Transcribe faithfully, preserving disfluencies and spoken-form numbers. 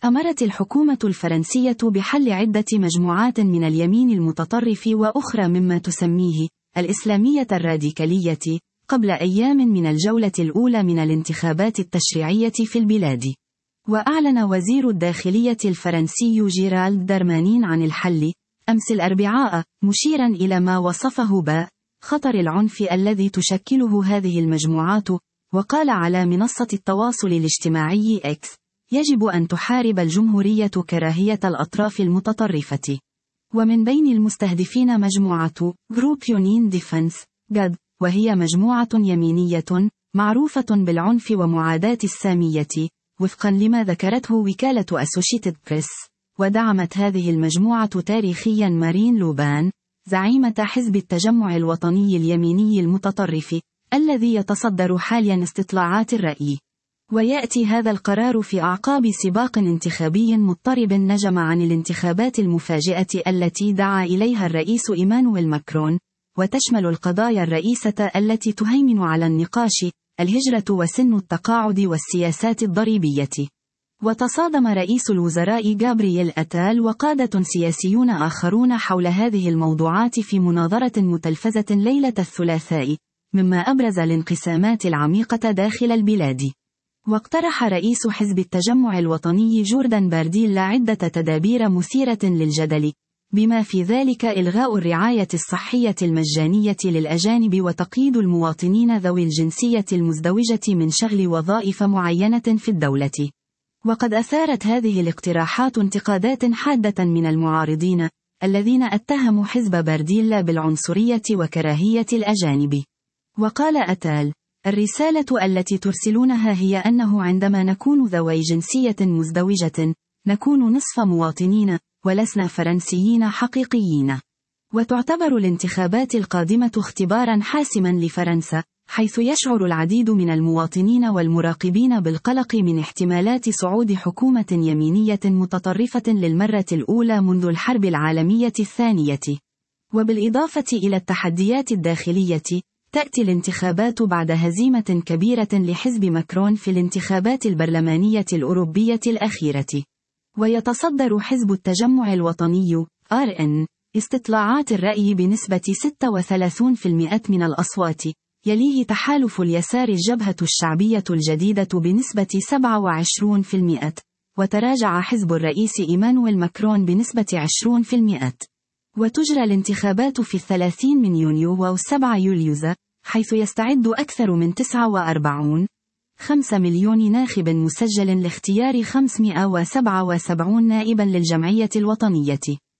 أمرت الحكومة الفرنسية بحل عدة مجموعات من اليمين المتطرف وأخرى مما تسميه الإسلامية الراديكالية قبل أيام من الجولة الأولى من الانتخابات التشريعية في البلاد. وأعلن وزير الداخلية الفرنسي جيرالد دارمانين عن الحل أمس الأربعاء، مشيرا إلى ما وصفه ب خطر العنف الذي تشكله هذه المجموعات، وقال على منصة التواصل الاجتماعي إكس: يجب أن تحارب الجمهورية كراهية الأطراف المتطرفة. ومن بين المستهدفين مجموعة جروب يونين ديفنس جاد، وهي مجموعة يمينية معروفة بالعنف ومعاداة السامية وفقا لما ذكرته وكالة أسوشيتد بريس. ودعمت هذه المجموعة تاريخيا مارين لوبان، زعيمة حزب التجمع الوطني اليميني المتطرف الذي يتصدر حاليا استطلاعات الرأي. ويأتي هذا القرار في أعقاب سباق انتخابي مضطرب نجم عن الانتخابات المفاجئة التي دعا إليها الرئيس إيمانويل ماكرون، وتشمل القضايا الرئيسة التي تهيمن على النقاش: الهجرة وسن التقاعد والسياسات الضريبية. وتصادم رئيس الوزراء جابرييل أتال وقادة سياسيون آخرون حول هذه الموضوعات في مناظرة متلفزة ليلة الثلاثاء، مما أبرز الانقسامات العميقة داخل البلاد. واقترح رئيس حزب التجمع الوطني جوردان بارديلا عدة تدابير مثيرة للجدل، بما في ذلك إلغاء الرعاية الصحية المجانية للأجانب وتقييد المواطنين ذوي الجنسية المزدوجة من شغل وظائف معينة في الدولة. وقد أثارت هذه الاقتراحات انتقادات حادة من المعارضين، الذين اتهموا حزب بارديلا بالعنصرية وكراهية الأجانب. وقال أتال: الرسالة التي ترسلونها هي أنه عندما نكون ذوي جنسية مزدوجة، نكون نصف مواطنين، ولسنا فرنسيين حقيقيين. وتعتبر الانتخابات القادمة اختبارا حاسما لفرنسا، حيث يشعر العديد من المواطنين والمراقبين بالقلق من احتمالات صعود حكومة يمينية متطرفة للمرة الأولى منذ الحرب العالمية الثانية. وبالإضافة إلى التحديات الداخلية، تأتي الانتخابات بعد هزيمة كبيرة لحزب ماكرون في الانتخابات البرلمانية الأوروبية الأخيرة. ويتصدر حزب التجمع الوطني آر إن استطلاعات الرأي بنسبة ستة وثلاثين بالمئة من الأصوات، يليه تحالف اليسار الجبهة الشعبية الجديدة بنسبة سبعة وعشرين بالمئة، وتراجع حزب الرئيس إيمانويل ماكرون بنسبة عشرين بالمئة. وتجرى الانتخابات في الثلاثين من يونيو والسبعة يوليوز، حيث يستعد أكثر من تسعة وأربعين فاصلة خمسة مليون ناخب مسجل لاختيار خمسمائة وسبعة وسبعين نائبا للجمعية الوطنية.